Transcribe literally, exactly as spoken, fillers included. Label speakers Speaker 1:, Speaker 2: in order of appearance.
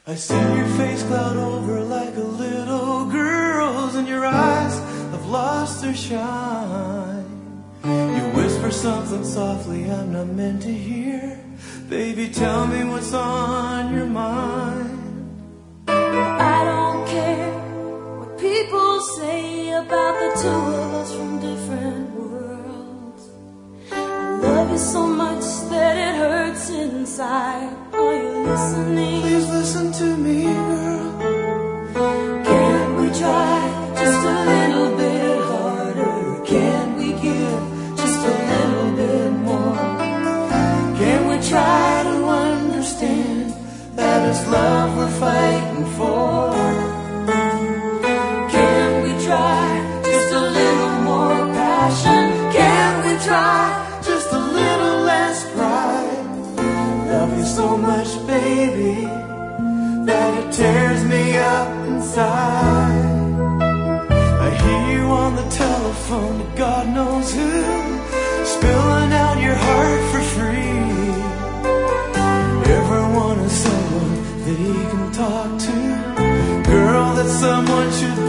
Speaker 1: I see your face cloud over like a little girl's, and your eyes have lost their shine. You whisper something softly I'm not meant to hear. Baby, tell me what's on your mind.
Speaker 2: I don't care what people say about the two of us from different worlds. I love you so much that it hurts inside. Are you listening?
Speaker 1: Please listen to me, girl.
Speaker 2: Can't we try just a little bit harder? Can't we give just a little bit more?
Speaker 1: Can we try to understand that it's love we're fighting for?
Speaker 2: Can we try just a little more passion? Can we try
Speaker 1: just a little less pride? Love you so much, baby, that it tears me up inside. I hear you on the telephone to God knows who, spilling out your heart for free. Everyone is someone that he can talk to. Girl, that someone should